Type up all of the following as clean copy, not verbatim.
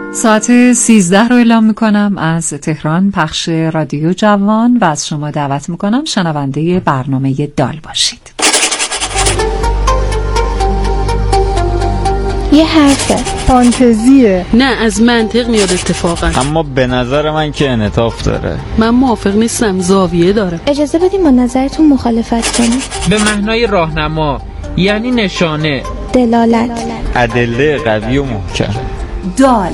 ساعت 13 رو اعلام میکنم از تهران، پخش رادیو جوان، و از شما دعوت میکنم شنونده برنامه دال باشید. یه حرفه، فانتزیه، نه از منطق میاد اتفاقا، اما به نظر من که انعطاف داره. من موافق نیستم، زاویه داره. اجازه بدیم با نظرتون مخالفت کنیم. به معنای راهنما، یعنی نشانه، دلالت، ادله قوی و محکم. دال.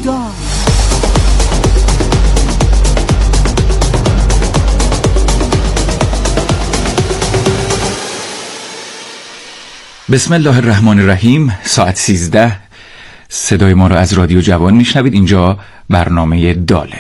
بسم الله الرحمن الرحیم. ساعت 13 صدای ما رو از رادیو جوان میشنوید. اینجا برنامه داله.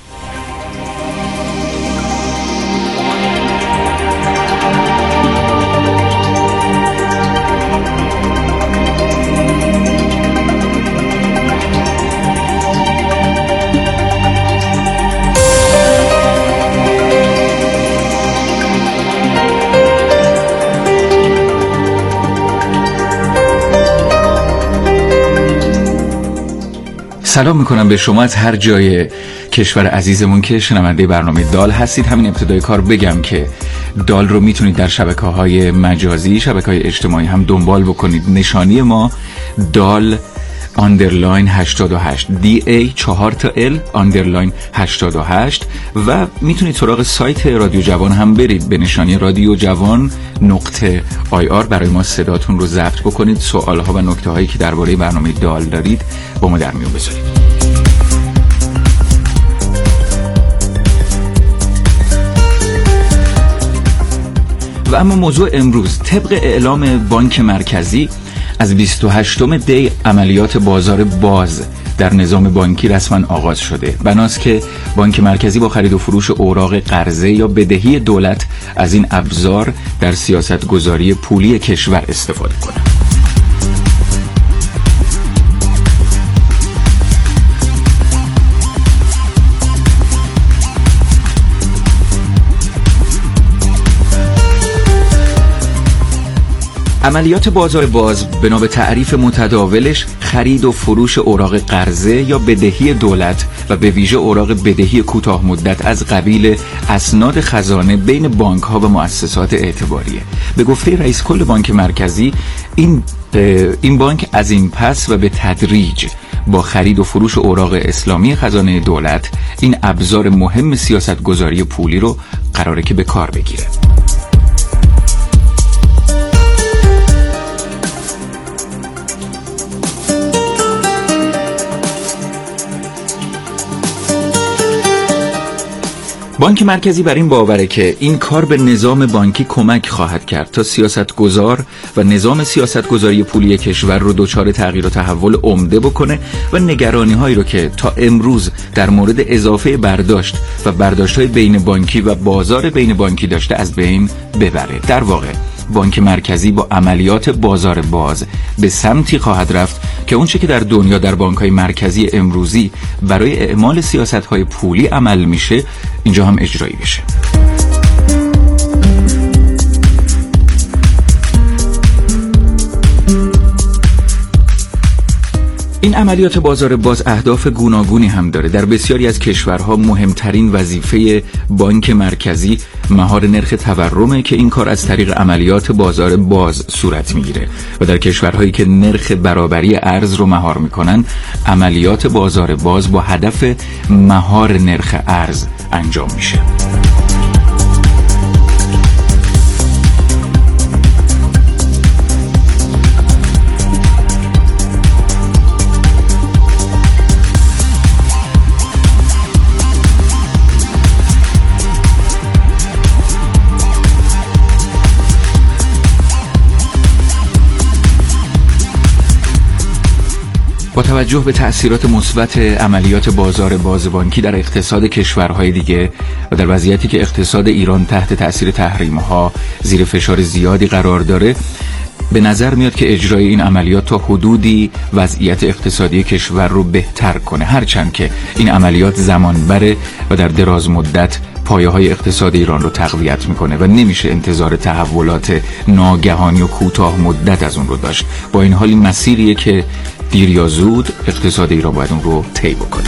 سلام میکنم به شما از هر جای کشور عزیزمون که شنونده برنامه دال هستید. همین ابتدای کار بگم که دال رو میتونید در شبکه‌های مجازی، شبکه‌های اجتماعی هم دنبال بکنید. نشانی ما دال _ 88 DA 4L _ 88 و میتونید سراغ سایت رادیو جوان هم برید به نشانی رادیو جوان .ir برای ما صداتون رو ضبط بکنید. سوالها و نکته هایی که درباره برنامه دال دارید با ما در میون بذارید. و اما موضوع امروز، طبق اعلام بانک مرکزی از 28 دی عملیات بازار باز در نظام بانکی رسما آغاز شده. بناست که بانک مرکزی با خرید و فروش اوراق قرضه یا بدهی دولت از این ابزار در سیاست گذاری پولی کشور استفاده کنه. عملیات بازار باز بنا به تعریف متداولش خرید و فروش اوراق قرضه یا بدهی دولت و به ویژه اوراق بدهی کوتاه مدت از قبیل اسناد خزانه بین بانک ها و مؤسسات اعتباریه. به گفته رئیس کل بانک مرکزی این بانک از این پس و به تدریج با خرید و فروش اوراق اسلامی خزانه دولت این ابزار مهم سیاست گذاری پولی رو قراره که به کار بگیره. بانک مرکزی بر این باوره که این کار به نظام بانکی کمک خواهد کرد تا سیاستگزار و نظام سیاستگذاری پولی کشور رو دچار تغییر و تحول عمده بکنه و نگرانی هایی رو که تا امروز در مورد اضافه برداشت و برداشت های بین بانکی و بازار بین بانکی داشته از بین ببره. در واقع بانک مرکزی با عملیات بازار باز به سمتی خواهد رفت که اونچه که در دنیا در بانک‌های مرکزی امروزی برای اعمال سیاست‌های پولی عمل میشه اینجا هم اجرایی بشه. این عملیات بازار باز اهداف گوناگونی هم داره. در بسیاری از کشورها مهمترین وظیفه بانک مرکزی مهار نرخ تورمه که این کار از طریق عملیات بازار باز صورت میگیره و در کشورهایی که نرخ برابری ارز رو مهار میکنن عملیات بازار باز با هدف مهار نرخ ارز انجام میشه. با توجه به تأثیرات مثبت عملیات بازار باز بانکی در اقتصاد کشورهای دیگه و در وضعیتی که اقتصاد ایران تحت تأثیر تحریم‌ها زیر فشار زیادی قرار داره، به نظر میاد که اجرای این عملیات تا حدودی وضعیت اقتصادی کشور رو بهتر کنه، هرچند که این عملیات زمان بره و در دراز مدت پایه‌های اقتصاد ایران رو تقویت میکنه و نمیشه انتظار تحولات ناگهانی و کوتاه مدت از اون رو داشت. با این حال این مسیریه که دیر یا زود اقتصاد ایران باید اون رو طی بکنه.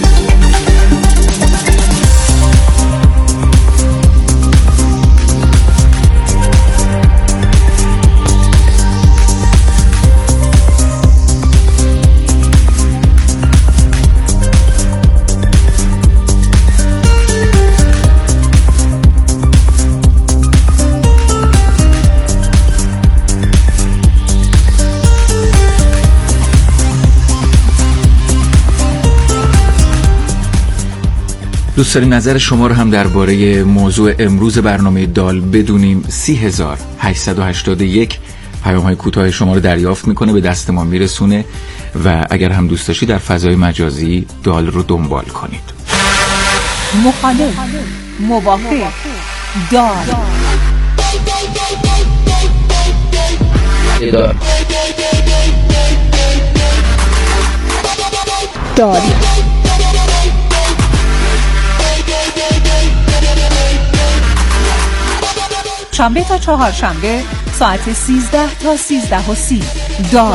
دوست داریم نظر شما رو هم درباره موضوع امروز برنامه دال بدونیم. 30881 پیام‌های کوتاه شما رو دریافت میکنه، به دست ما میرسونه و اگر هم دوست داشتید در فضای مجازی دال رو دنبال کنید. مخالف، موافق، دال. دال. شنبه تا چهارشنبه ساعت 13 تا 13:30 دال.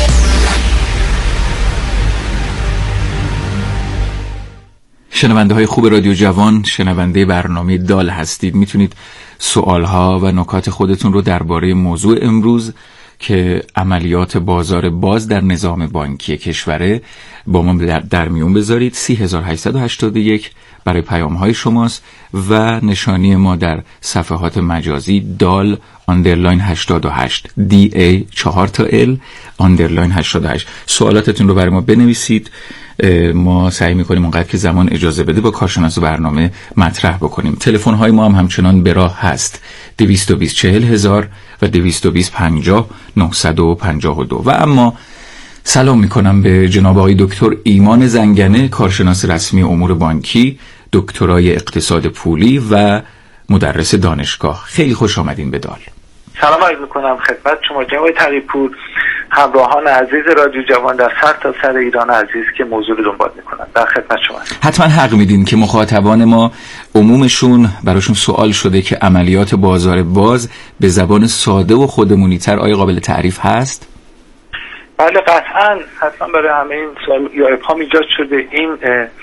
شنونده های خوب رادیو جوان، شنونده برنامه دال هستید. میتونید سوالها و نکات خودتون رو درباره موضوع امروز که عملیات بازار باز در نظام بانکی کشوره با ما در میون بذارید. 3881 برای پیام های شماست و نشانی ما در صفحات مجازی دال آندرلاین 88 DA 4L آندرلاین 88. سوالاتتون رو برای ما بنویسید، ما سعی میکنیم اونقدر که زمان اجازه بده با کارشناس برنامه مطرح بکنیم. تلفن های ما هم همچنان به راه هست 220 40000 و 220 50 952. و اما سلام میکنم به جناب آقای دکتر ایمان زنگنه، کارشناس رسمی امور بانکی، دکترای اقتصاد پولی و مدرس دانشگاه. خیلی خوش آمدین به دال. سلام عرض میکنم خدمت شما جناب تقی‌پور، همراهان عزیز رادیو جوان در سر تا سر ایران عزیز که موضوع رو دنبال میکنن. در خدمت شما. حتما حق میدین که مخاطبان ما عمومشون براشون سوال شده که عملیات بازار باز به زبان ساده و خودمونی‌تر آیا قابل تعریف هست؟ بله قطعا برای همه این سوال یا ابهام ایجاد شده. این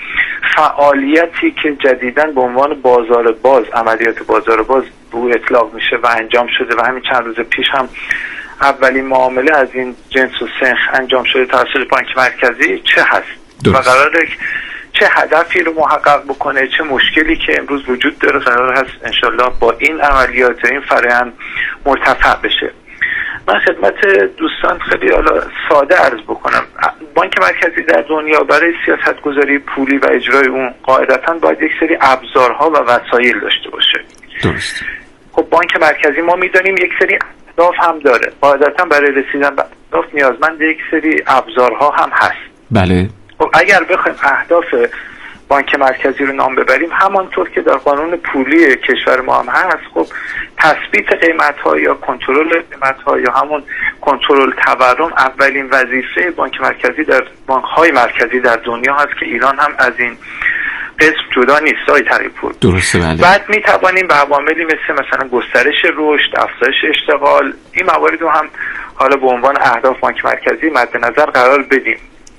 فعالیتی که جدیداً به عنوان بازار باز، عملیات بازار باز به اطلاق میشه و انجام شده و همین چند روز پیش هم اولین معامله از این جنس و سنخ انجام شده توسط بانک مرکزی چه هست درست. و قراره چه هدفی رو محقق بکنه، چه مشکلی که امروز وجود داره قرار هست انشالله با این عملیات این فرآیند مرتفع بشه. من خدمت دوستان خیلی ساده عرض بکنم. بانک مرکزی در دنیا برای سیاستگذاری پولی و اجرای اون قاعدتاً باید یک سری ابزارها و وسایل داشته باشه. درست. خب بانک مرکزی ما میدونیم یک سری اهداف هم داره. قاعدتاً برای رسیدن به اهداف نیازمند یک سری ابزارها هم هست. بله. خب اگر بخوایم اهداف بانک مرکزی رو نام ببریم، همانطور که در قانون پولی کشور ما هم هست، خب تثبیت قیمت‌ها یا کنترل قیمت‌ها یا همون کنترل تورم اولین وظیفه بانک مرکزی در بانک‌های مرکزی در دنیا هست که ایران هم از این قسم جدا نیست. آقای تقی‌پور درسته. بله. بعد می‌توانیم به عواملی مثلا گسترش رشد، افزایش اشتغال، این موارد رو هم حالا به عنوان اهداف بانک مرکزی مد نظر قرار بدیم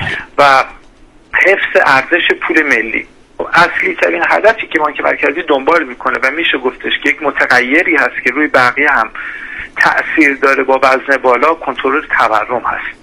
و حفظ ارزش پول ملی. اصلی ترین هدفی که بانک مرکزی دنبال میکنه و میشه گفتش که یک متغیری هست که روی بقیه هم تأثیر داره با وزن بالا، کنترل تورم هست.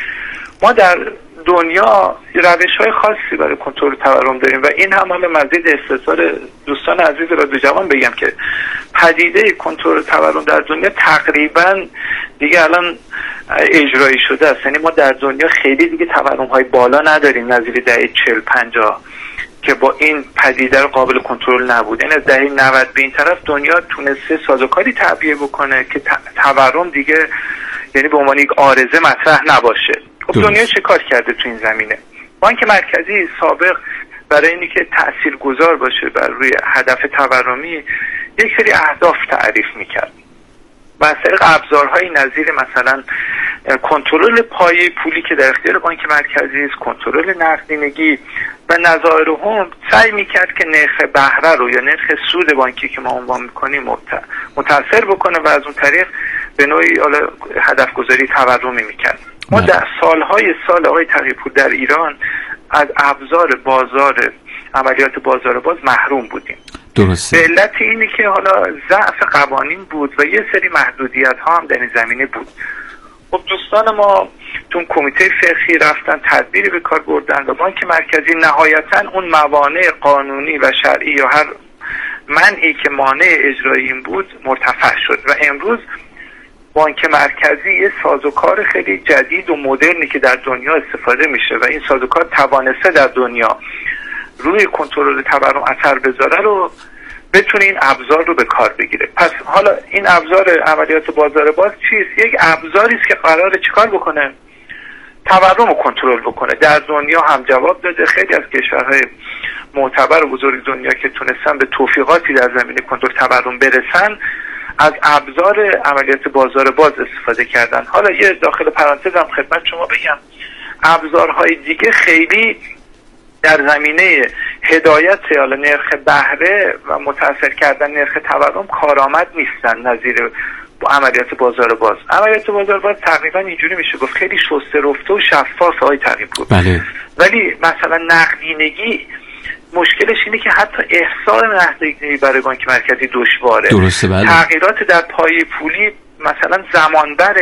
ما در دنیا روش‌های خاصی برای کنترل تورم داریم و این هم مزید استفسار دوستان عزیز رادیو جوان بگم که پدیده کنترل تورم در دنیا تقریبا دیگه الان اجرایی شده است. یعنی ما در دنیا خیلی دیگه تورم‌های بالا نداریم نظیر دهه 40-50 که با این پدیده رو قابل کنترل نبود. یعنی از دهه 90 به این طرف دنیا تونسته سازوکاری تعبیه بکنه که تورم دیگه یعنی به عنوان یک عارضه مطرح نباشه. خب دنیا چه کار کرده تو این زمینه؟ بانک مرکزی سابق برای اینی که تاثیرگذار باشه بر روی هدف تورمی یک سری اهداف تعریف میکرد و از طریق ابزارهای نظیر مثلا کنترل پایه پولی که در اختیار بانک مرکزی است، کنترل نقدینگی و نظائرهم، سعی میکرد که نرخ بهره رو یا نرخ سود بانکی که ما عنوان میکنیم متأثر بکنه و از اون طریق به نوعی هدف گذاری تورمی میکرد. ما در سالهای سال آقای تقی‌پور در ایران از ابزار بازار عملیات بازار باز محروم بودیم. درسته. به علت اینی که حالا ضعف قوانین بود و یه سری محدودیت ها هم در این زمینه بود. خب دوستان ما تو کمیته فقهی رفتن تدبیری به کار بردن و بانک مرکزی نهایتا اون موانع قانونی و شرعی یا هر منعی که مانع اجرایی این بود مرتفع شد و امروز بانک مرکزی یه سازوکار خیلی جدید و مدرنی که در دنیا استفاده میشه و این سازوکار توانسته در دنیا روی کنترل تورم اثر بذاره رو بتونه این ابزار رو به کار بگیره. پس حالا این ابزار عملیات بازار باز چیست؟ یک ابزاری است که قراره چیکار بکنه؟ تورم رو کنترل بکنه. در دنیا هم جواب داده. خیلی از کشورهای معتبر و بزرگ دنیا که تونستن به توفیقاتی در زمینه کنترل تورم برسن از ابزار عملیات بازار باز استفاده کردن. حالا یه داخل پرانتز هم خدمت شما بگم، ابزارهای دیگه خیلی در زمینه هدایت حالا نرخ بهره و متأثر کردن نرخ تورم کارآمد نیستن نظیر عملیات بازار باز. عملیات بازار باز تقریبا اینجوری میشه گفت خیلی شسته رفته و شفاف های تقریبا. بله. ولی مثلا نقدینگی مشکلش اینه که حتی احصای نقدینگی برای بانک مرکزی دشواره. درسته. بله. تغییرات در پایه پولی مثلا زمانبر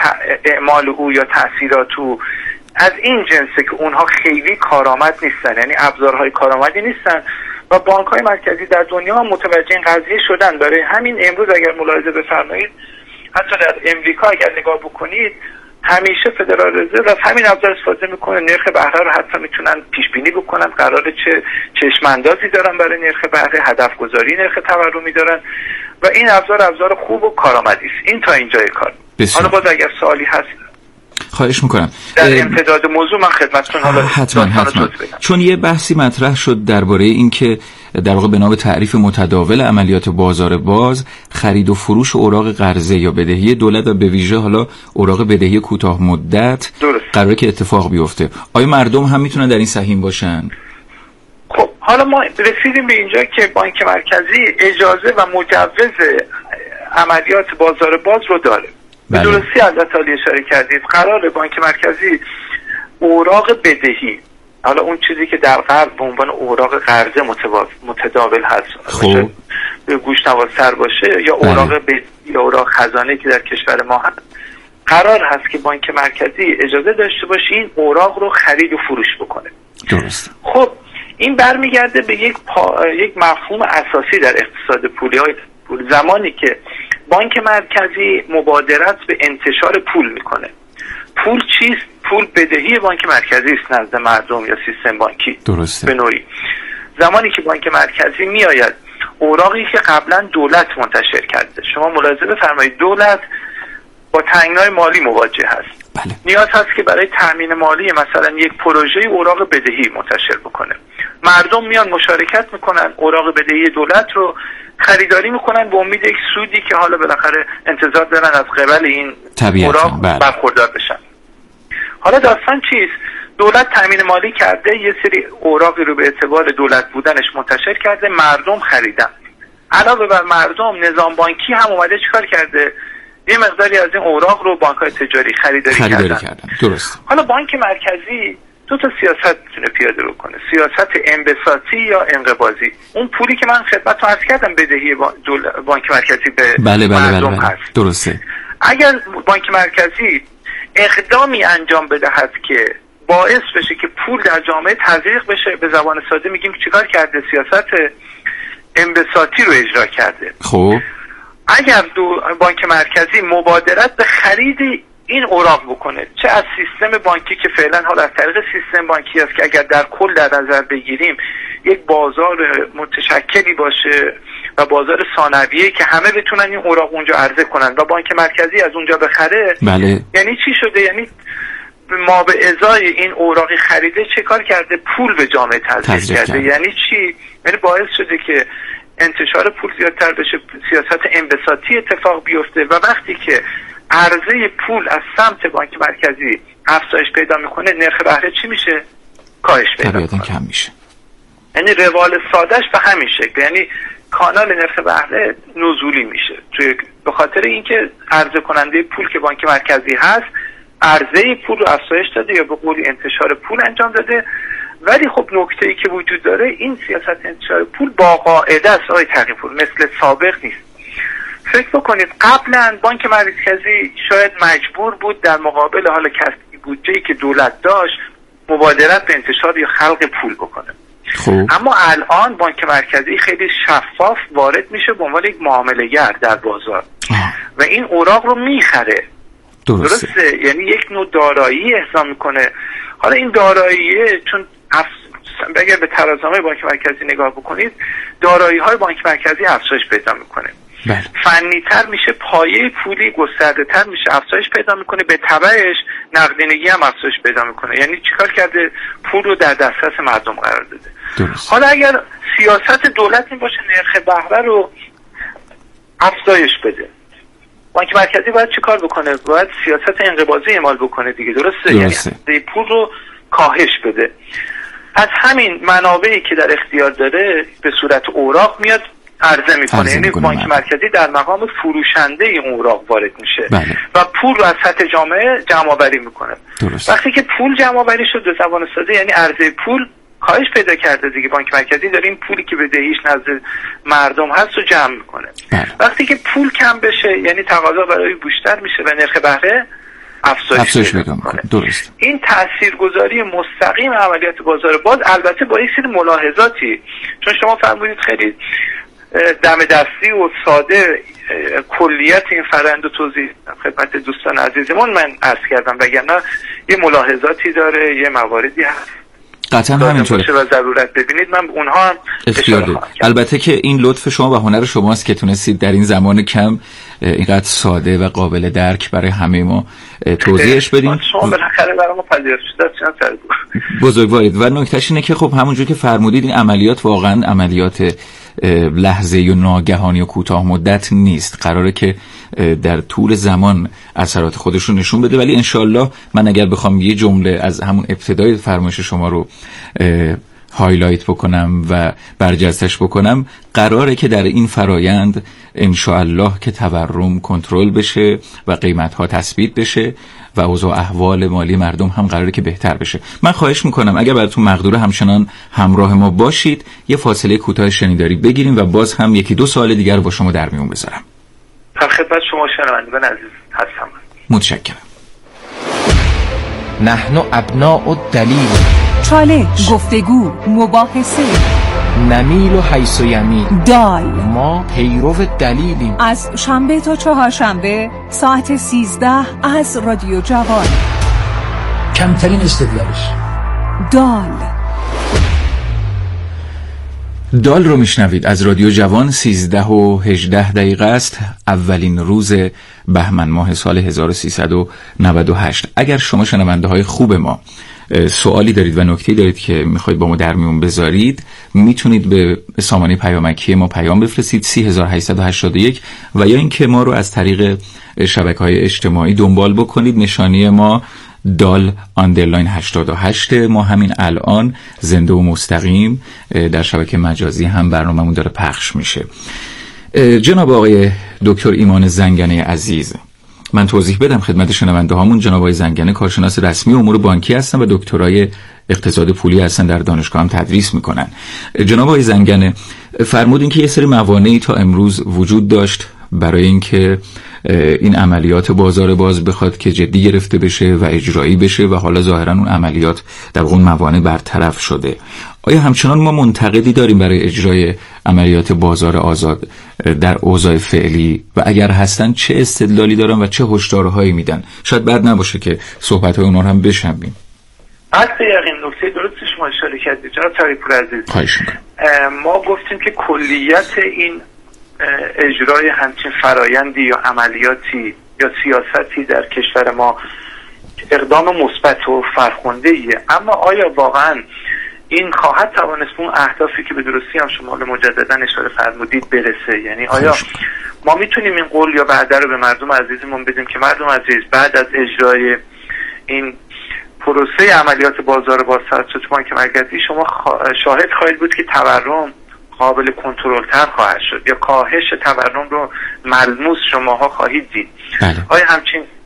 اعمال او یا تأثیرات او از این جنسه که اونها خیلی کارآمد نیستن، یعنی ابزارهای کارآمدی نیستن و بانک‌های مرکزی در دنیا هم متوجه این قضیه شدن. برای همین امروز اگر ملاحظه بفرمایید حتی در امریکا اگر نگاه بکنید همیشه فدرال رزرو از همین ابزار استفاده میکنه. نرخ بهره رو حتی میتونن پیش بینی بکنن، قراره چه چشم اندازی دارن برای نرخ بهره، هدف گذاری نرخ تورمی دارن و این ابزار خوب و کارآمدی است. این تا اینجای کار. حالا باز اگر سوالی هست خواهش میکنم. در امتداد موضوع من خدمتتون حتما. چون یه بحثی مطرح شد درباره این که در واقع بنا به تعریف متداول عملیات بازار باز خرید و فروش اوراق قرضه یا بدهی دولت و به ویژه حالا اوراق بدهی کوتاه مدت قراره که اتفاق بیفته. آیا مردم هم میتونن در این سهیم باشن؟ خب حالا ما رسیدیم به اینجا که بانک مرکزی اجازه و مجوز عملیات بازار باز رو داره. به درستی حضرت عالی اشاره کردید. قرار بانک مرکزی اوراق بدهی، حالا اون چیزی که در غرب به عنوان اوراق قرضه متداول هست، خب گوشنوازتر باشه، یا اوراق یا اوراق خزانه که در کشور ما هست، قرار هست که بانک مرکزی اجازه داشته باشه این اوراق رو خرید و فروش بکنه. درست. خب این برمیگرده به یک مفهوم اساسی در اقتصاد پولی‌های پول. زمانی که بانک مرکزی مبادرت به انتشار پول میکنه. پول چیست؟ پول بدهی بانک مرکزی است نزد مردم یا سیستم بانکی. درسته. به نوعی زمانی که بانک مرکزی میآید اوراقی که قبلا دولت منتشر کرده، شما ملاحظه بفرمایید دولت با تنگنای مالی مواجه هست. بله. نیاز هست که برای تامین مالی مثلا یک پروژه اوراق بدهی منتشر بکنه. مردم میان مشارکت میکنن، اوراق بدهی دولت رو خریداری میکنن به امید یک سودی که حالا بالاخره انتظار دارن از قبل این اوراق برخوردار بشن. حالا داستان چیست؟ دولت تامین مالی کرده، یه سری اوراقی رو به اعتبار دولت بودنش منتشر کرده، مردم خریدن. علاوه بر مردم نظام بانکی هم اومده چیکار کرده؟ یه مقداری از این اوراق رو بانک‌های تجاری خریداری کردن. درست. حالا بانک مرکزی دو تا سیاست میتونه پیاده بکنه، سیاست انبساطی یا انقباضی. اون پولی که من خدمتتون عرض کردم بدهی بانک مرکزی به مردم هست. درسته. اگر بانک مرکزی اقدامی انجام بدهد که باعث بشه که پول در جامعه تزریق بشه، به زبان ساده میگیم چیکار کرده؟ سیاست انبساطی رو اجرا کرده. خب اگر بانک مرکزی مبادرت به خرید این اوراق بکنه، چه از سیستم بانکی که فعلا حالا از طریق سیستم بانکی است که اگر در کل در نظر بگیریم یک بازار متشکلی باشه و بازار ثانویه که همه بتونن این اوراق اونجا عرضه کنن و بانک مرکزی از اونجا بخره. بله. یعنی چی شده؟ یعنی ما به ازای این اوراقی خریده چه کار کرده؟ پول به جامعه تزریق کرده. یعنی چی؟ یعنی باعث شده که انتشار پول زیادتر بشه، سیاست انبساطی اتفاق بیفته و وقتی که عرضه پول از سمت بانک مرکزی افزایش پیدا میکنه، نرخ بهره چی میشه؟ کاهش پیدا میکنه، کم میشه. یعنی روال سادهش به همین شکل، یعنی کانال نرخ بهره نزولی میشه به خاطر اینکه عرضه کننده پول که بانک مرکزی هست عرضه پول رو افزایش داده یا به قولی انتشار پول انجام داده. ولی خب نکته‌ای که وجود داره این سیاست انتشار پول با قاعده است آقای تقی‌پور، مثل سابق نیست. فکر بکنید قبلا بانک مرکزی شاید مجبور بود در مقابل حالا کسری بودجه‌ای که دولت داشت مبادرت به انتشار یا خلق پول بکنه. خوب. اما الان بانک مرکزی خیلی شفاف وارد میشه به عنوان یک معامله‌گر در بازار و این اوراق رو میخره. درسته؟ یعنی یک نوع دارایی احضا میکنه. حالا این داراییه چون اگر به ترازنامه بانک مرکزی نگاه بکنید دارایی‌های بانک مرکزی افزایش پیدا میکنه. فنی‌تر میشه، پایه پولی گسترده‌تر میشه، افزایش پیدا میکنه، به تبعش نقدینگی هم افزایش پیدا میکنه. یعنی چیکار کرده؟ پول رو در دسترس مردم قرار داده. درست. حالا اگر سیاست دولت این باشه نرخ بهره رو افزایش بده، بانک مرکزی باید چیکار بکنه؟ باید سیاست انقباضی اعمال بکنه دیگه. درسته؟ یعنی پول رو کاهش بده. از همین منابعی که در اختیار داره به صورت اوراق میاد عرضه میکنه. یعنی بانک مرکزی در مقام فروشنده این اوراق وارد میشه. بله. و پول رو از سطح جامعه جمع آوری میکنه. درست. وقتی که پول جمع آوری شد به زبان ساده یعنی عرضه پول کاهش پیدا کرده دیگه. بانک مرکزی داره این پولی که بدهیش نزد مردم هست رو جمع میکنه. وقتی که پول کم بشه یعنی تقاضا برای بیشتر میشه و نرخ بهره افزایش پیدا میکنه. درست. این تاثیرگذاری مستقیم عملیات بازار باز البته با یک سری ملاحظاتی، چون شما فرمودید خیلی دم دستی و ساده کلیت این فرآیند رو توضیح خدمت دوستان عزیزمون من عرض کردم، وگرنه یه ملاحظاتی داره، یه مواردی هست قطعا همینطوره و ضرورت ببینید من اونها هم اختیار دارید. البته که این لطف شما و هنر شماست که تونستید در این زمان کم اینقدر ساده و قابل درک برای همه ما توضیحش بدین. شما بالاخره برای ما پذیرفته شدید. بزرگوارید. و نکتهش اینه که خب همونجور که فرمودید این عملیات واقعا عملیات لحظه‌ای و ناگهانی و کوتاه مدت نیست، قراره که در طول زمان اثرات خودش رو نشون بده. ولی انشالله من اگر بخوام یه جمله از همون ابتدای فرمایش شما رو هایلایت بکنم و برجستش بکنم، قراره که در این فرایند انشالله که تورم کنترل بشه و قیمت‌ها تثبیت بشه و اوضاع احوال مالی مردم هم قراره که بهتر بشه. من خواهش میکنم اگر براتون مقدوره همچنان همراه ما باشید یه فاصله کوتاه شنیداری بگیریم و باز هم یکی دو سوال دیگر با شما در میون بذارم. در خدمت شما شنوندگان عزیز هستم. متشکرم. نحن ابناء الدلیل، چالش، گفتگو، مباحثه، نمیل و حیث و یمیل، دال، ما پیرو دلیلیم. از شنبه تا چهارشنبه ساعت 13 از رادیو جوان. کمترین استدلالش دال. دال رو میشنوید از رادیو جوان. 13:18 است. اولین روز بهمن ماه سال 1398. اگر شما شنونده های خوب ما سوالی دارید و نکته‌ای دارید که میخواید با ما در میون بذارید میتونید به سامانه پیامکی ما پیام بفرستید 3881 و یا اینکه ما رو از طریق شبکه‌های اجتماعی دنبال بکنید. نشانی ما دال آندرلاین 88. ما همین الان زنده و مستقیم در شبکه مجازی هم برنامه‌مون داره پخش میشه. جناب آقای دکتر ایمان زنگنه عزیز، من توضیح بدم خدمت شنونده هامون. جناب آقای زنگنه کارشناس رسمی امور بانکی هستن و دکترای اقتصاد پولی هستن، در دانشگاه هم تدریس میکنن. جناب آقای زنگنه فرمودین که یه سری موانعی تا امروز وجود داشت برای اینکه این عملیات بازار باز بخواد که جدی گرفته بشه و اجرایی بشه و حالا ظاهرا اون عملیات در اون موانع برطرف شده. آیا همچنان ما منتقدی داریم برای اجرای عملیات بازار آزاد در اوضاع فعلی و اگر هستن چه استدلالی دارن و چه هشدارهایی میدن؟ شاید بد نباشه که صحبت‌های اونها رو هم بشنویم. یقین نکته درستی شما اشاره کردید جناب تقی‌پور عزیز. خواهش می‌کنم. ما گفتیم که کلیت این اجرای همچین فرایندی یا عملیاتی یا سیاستی در کشور ما اقدام مثبت و فرخنده‌ایه، اما آیا واقعا این خواهد توانست اون اهدافی که به درستی هم شما مجددا اشاره فرمودید برسه؟ یعنی آیا ما میتونیم این قول یا وعده رو به مردم عزیزمون بدیم که مردم عزیز بعد از اجرای این پروسه عملیات بازار باز توسط بانک مرکزی شما شاهد خواهید بود که تورم قابل کنترل تر خواهد شد یا کاهش تورم رو ملموس شماها خواهید دید؟ بله. آیا همچین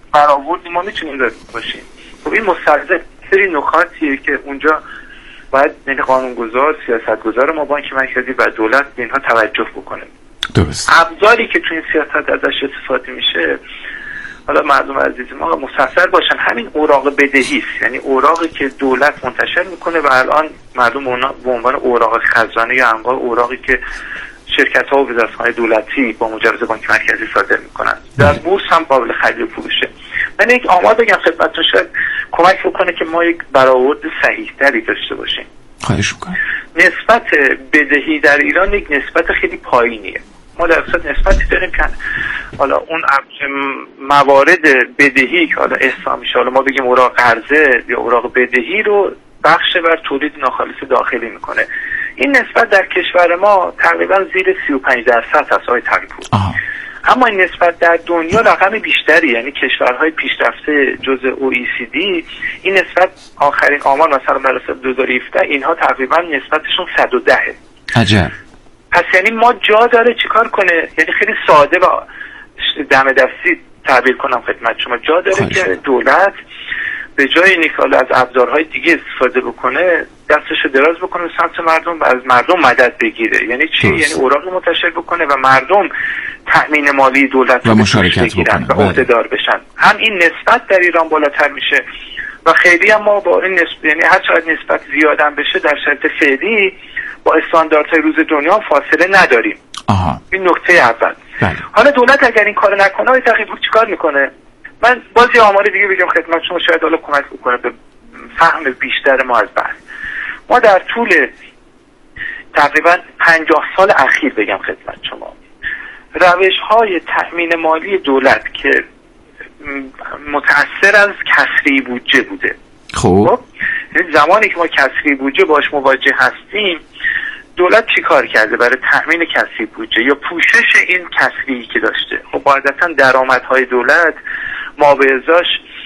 برآوردی ما میتونیم داشته باشیم. خب این مستلزم سری نکاتیه که اونجا باید یعنی قانونگذار، سیاستگزار ما، بانک مرکزی و دولت به اینها توجه بکنه. درست. ابزاری که تو این سیاست ازش استفاده میشه، حالا مردم عزیز ما مستصر باشن، همین اوراق بدهی است، یعنی اوراقی که دولت منتشر میکنه و الان مردم به عنوان اوراق خزانه یا انواع اوراقی که شرکت‌ها و وزارت‌های دولتی با مجوز بانک مرکزی صادر میکنن، در بورس هم قابل خرید و فروشه. من یک آمار بگم خدمتتون، شاید کمک بکنه که ما یک برآورد صحیح‌تری داشته باشیم. خواهش می‌کنم. نسبت بدهی در ایران یک نسبت خیلی پایینیه. ما در اصل نسبتی داریم که حالا اون موارد بدهی که حالا احصا میشه، حالا ما بگیم اوراق قرضه یا اوراق بدهی رو بخش بر تولید ناخالص داخلی میکنه. این نسبت در کشور ما تقریبا زیر 35% هست آقای تقی‌پور. اما این نسبت در دنیا رقم بیشتری، یعنی کشورهای پیشرفته جزء OECD این نسبت آخرین آمار مثلا برای سال 2017 اینها تقریبا نسبتشون 110. عجب. پس یعنی ما جا داره چیکار کنه، یعنی خیلی ساده و دم دستی تعبیر کنم خدمت شما، جا داره که دولت به جای اینکه از ابزارهای دیگه استفاده بکنه دستشو دراز بکنه به سمت مردم و از مردم مدد بگیره. یعنی چی؟ یعنی اوراق منتشر بکنه و مردم تأمین مالی دولت و مشارکت بکنن و عهده‌دار بشن. هم این نسبت در ایران بالاتر میشه و خیلی هم ما با این نسبت، یعنی هر چقدر نسبت زیادم بشه در شرط فعلی با استانداردهای روز دنیا فاصله نداریم. این نکته اول. حالا دولت اگر این کار نکنه آقای تقی‌پور چیکار میکنه؟ من باز یه آمار دیگه بگم خدمت شما، شاید حالا کمک بکنه به فهم بیشتر ما از بحث. ما در طول تقریبا 50 سال اخیر بگم خدمت شما، روش‌های تأمین مالی دولت که متأثر از کسری بودجه بوده. خب زمانی که ما کسری بودجه باش مواجه هستیم، دولت چی کار کرده برای تأمین کسری بودجه یا پوشش این کسری که داشته؟ خب قاعدتاً درآمدهای دولت ما به ازاش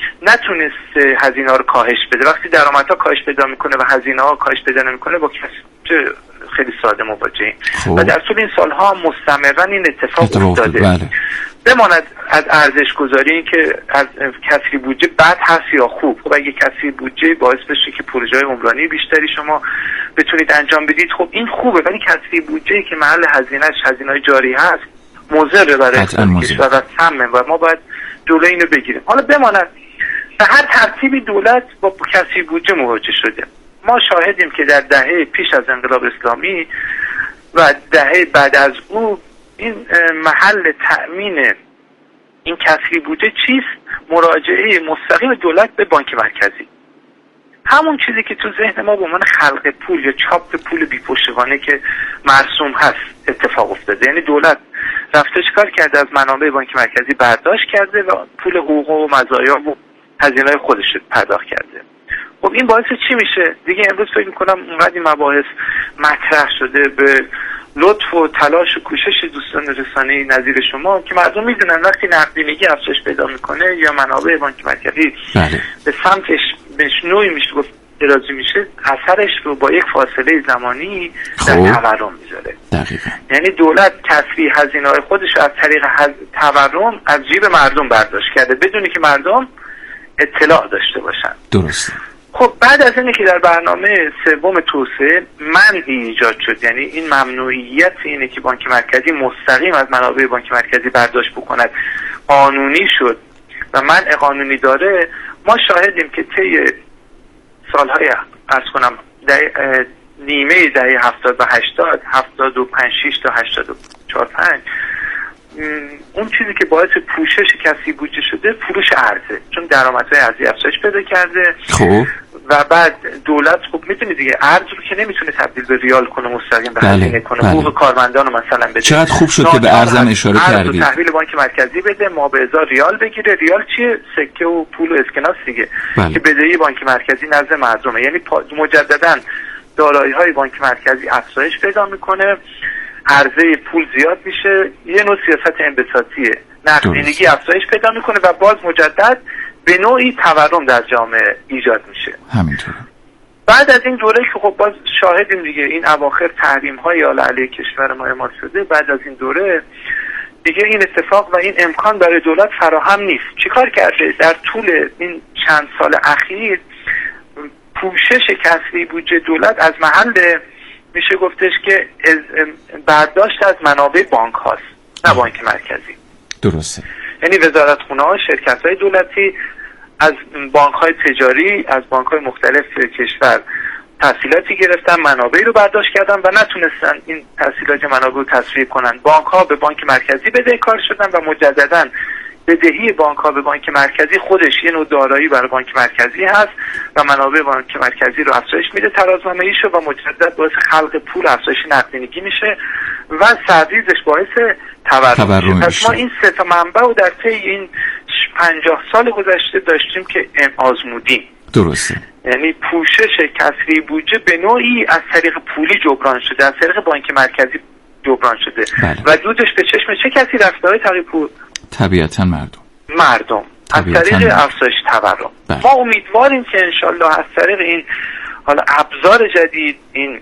نتونسته هزینه‌ها رو کاهش بده. وقتی درآمدها کاهش پیدا میکنه و هزینه‌ها کاهش پیدا نمیکنه با کسری خیلی ساده مواجهیم. و در طول این سالها هم مستمرا این اتفاق افتاده. بله. بماند از ارزش گذاری این که از کسری بودجه بد هست یا خوب. خب اگه کسری بودجه باعث بشه که پروژه‌های عمرانی بیشتری شما بتونید انجام بدید، خب این خوبه، ولی کسری بودجه که محل هزینه‌های جاری هست مضر برای کشور و سمه و ما باید جلوی اینو بگیریم. حالا بماند به هر ترتیبی دولت با کسری بودجه مواجه شده. ما شاهدیم که در دهه پیش از انقلاب اسلامی و دهه بعد از او این محل تأمین این کسری بودجه چیست؟ مراجعه مستقیم دولت به بانک مرکزی. همون چیزی که تو ذهن ما به عنوان خلق پول یا چاپ پول بی‌پشتوانه که مرسوم هست اتفاق افتاده. یعنی دولت رفته چیکار کرده؟ از منابع بانک مرکزی برداشت کرده و پول حقوق و مزایا و هزینه‌های خودش پرداخت کرده. خب این باعث چی میشه؟ دیگه امروز فکر میکنم اونقدر این مباحث مطرح شده به لطف و تلاش و کوشش دوستان رسانه‌ای نظیر شما که مردم میدونن وقتی نقدینگی افزایش پیدا میکنه یا منابع بانک مرکزی به سمتش به نوعی میشه گفت درازی میشه، اثرش رو با یک فاصله زمانی در تورم میذاره. دقیقاً. یعنی دولت کسری هزینه‌های خودش از طریق تورم از جیب مردم برداشت کرده بدونی که مردم اطلاع داشته باشن. درسته. خب بعد از اینه که در برنامه سوم توسعه منعی ایجاد شد، یعنی این ممنوعیت اینه که بانک مرکزی مستقیم از منابع بانک مرکزی برداشت بکند قانونی شد و منع قانونی داره. ما شاهدیم که طی سالهای عرض کنم نیمه دهه 70 و 80 75 6 تا 84 5 اون چیزی که باعث پوشش کسری بودجه شده فروش ارزه، چون درآمدهای ارزی افزایش پیدا کرده. خب و بعد دولت خب میتونه دیگه ارز رو که نمیتونه تبدیل به ریال کنه مستقیم به هزینه کنه، حقوق کارمندان رو مثلا بده. چقدر خوب شد که به ارزم اشاره کردید. ارز تحویل بانک مرکزی بده، ما به ازای ریال بگیره. ریال چیه؟ سکه و پول و اسکناس دیگه که بدهی بانک مرکزی نزد مردمه. یعنی مجددا دارایی‌های بانک مرکزی افزایش پیدا میکنه، عرضه پول زیاد میشه، یه نوع سیاست انبساطیه، نقدینگی افزایش پیدا میکنه و باز مجدد به نوعی تورم در جامعه ایجاد میشه. همینطوره. بعد از این دوره که خب باز شاهدیم دیگه این اواخر تحریم های علیه کشور ما اعمال شده، بعد از این دوره دیگه این اتفاق و این امکان برای دولت فراهم نیست. چیکار کرده؟ در طول این چند سال اخیر پوشش کسری بودجه دولت از محل میشه گفتش که برداشت از منابع بانک هاست، نه بانک مرکزی. درسته. یعنی وزارتخونه ها، شرکت های دولتی از بانک های تجاری، از بانک های مختلف کشور تحصیلاتی گرفتن، منابعی رو برداشت کردن و نتونستن این تحصیلات منابع رو تصویب کنن. بانک ها به بانک مرکزی بدهکار شدن و مجددا بدهی بانک ها به بانک مرکزی خودش یه نوع دارایی برای بانک مرکزی هست و منابع بانک مرکزی رو افزایش میده ترازنامه‌ای شو و مجدد باعث خلق پول، افزایش نقدینگی میشه و سرریزش باعث تورم میشه. پس ما این سه تا منبع رو در طی این 50 سال گذشته داشتیم که آزمودیم. درسته. یعنی پوشش کسری بودجه به نوعی از طریق پولی جبران شده، از طریق بانک مرکزی جبران شده. بله. و دودش به چشم چه کسی رفته های طریق پول؟ طبیعتاً مردم از طریق افزایش تورم. ما امیدواریم که انشالله از طریق این حالا ابزار جدید، این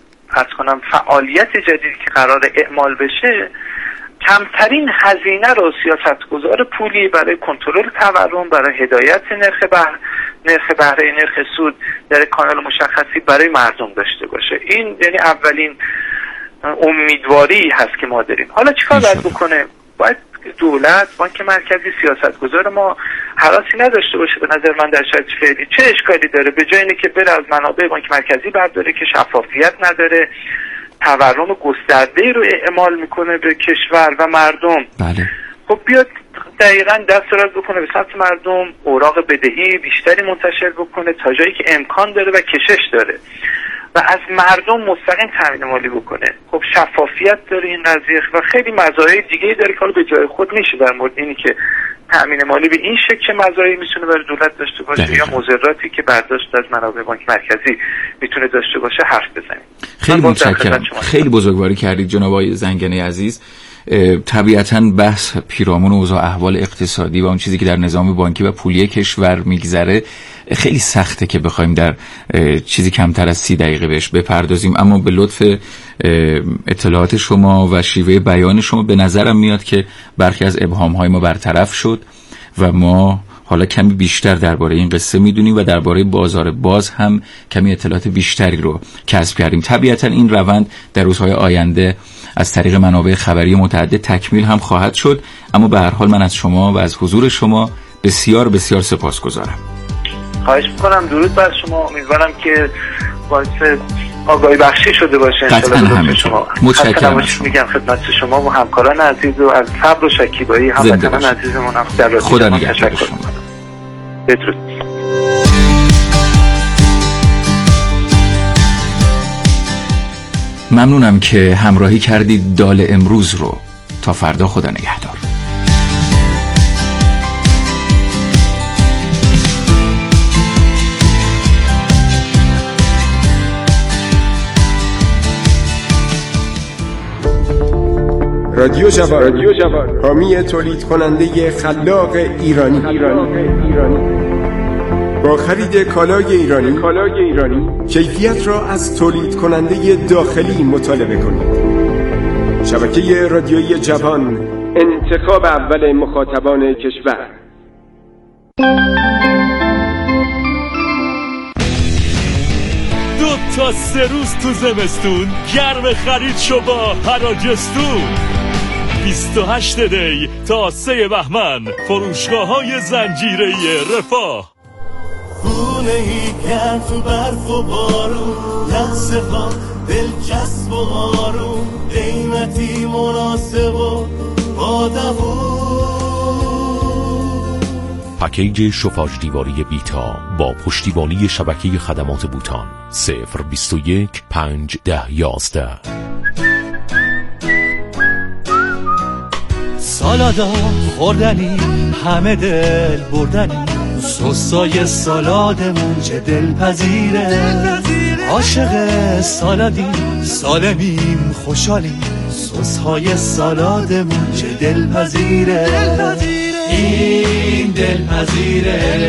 فعالیت جدید که قرار اعمال بشه، کمترین هزینه رو سیاستگزار پولی برای کنترل تورم، برای هدایت نرخ بهره، نرخ سود در کانال مشخصی برای مردم داشته باشه. این یعنی اولین امیدواری هست که ما داریم. حالا چیکار باید بکنه؟ باید دولت، بانک مرکزی، سیاستگزار ما هراسی نداشته باشه. به نظر من در شرایط فعلی چه اشکالی داره به جای اینکه بره از منابع بانک مرکزی برداره که شفافیت نداره، تورم گسترده‌ای رو اعمال میکنه به کشور و مردم. بله. خب بیاد دقیقاً دست دراز بکنه به سمت مردم، اوراق بدهی بیشتری منتشر بکنه تا جایی که امکان داره و کشش داره و از مردم مستقیم تامین مالی بکنه. خب شفافیت داره این قضیه و خیلی مزایای دیگه داره که حالا به جای خود میشه در مورد اینی که تامین مالی به این شکل چه مزایایی میتونه برای دولت داشته باشه یا مضراتی که برداشت از منابع بانک مرکزی میتونه داشته باشه حرف بزنیم. خیلی متشکرم. خیلی بزرگواری کردید جناب آقای زنگنه عزیز. طبیعتاً بحث پیرامون اوضاع احوال اقتصادی و اون چیزی که در نظام بانکی و پولی کشور میگذره خیلی سخته که بخوایم در چیزی کمتر از 30 دقیقه بهش بپردازیم، اما به لطف اطلاعات شما و شیوه بیان شما به نظرم میاد که برخی از ابهام‌های ما برطرف شد و ما حالا کمی بیشتر درباره این قصه میدونیم و درباره بازار باز هم کمی اطلاعات بیشتری رو کسب کردیم. طبیعتاً این روند در روزهای آینده از طریق منابع خبری متعدد تکمیل هم خواهد شد، اما به هر حال من از شما و از حضور شما بسیار بسیار سپاسگزارم. خواهش میکنم. درود بر شما. امیدوارم که باعث آگاهی بخشی شده باشه انشالله شما. متشکرم. میگم خدمت شما و همکاران عزیز و از صبر و شکیبایی هموطنان عزیزمون هم در خدا نگهدار شما. بدرود. ممنونم که همراهی کردید دال امروز رو. تا فردا، خدا نگهدار. رادیو جوان حامی تولید کننده خلاق ایرانی. با خرید کالای ایرانی کیفیت را از تولید کننده داخلی مطالبه کنید. شبکه رادیویی جوان، انتخاب اول مخاطبان کشور. دو تا 3 روز تو زمستون گرم خرید شو با حراجستون. 28 دی تا 3 بهمن فروشگاه‌های زنجیره‌ای رفاه. خونه‌ای که تو برف و بارون، نقصه‌ها دلچسب و آروم، قیمتی مناسب و با پکیج شوفاژ دیواری بیتا با پشتیبانی شبکه خدمات بوتان 021 5 10 11. سالادا خوردنی همه دل بردنی، سسای سالادمون چه دلپذیره، عاشق سالادیم سالمیم خوشحالیم، سسهای سالادمون چه دلپذیره، این دلپذیره.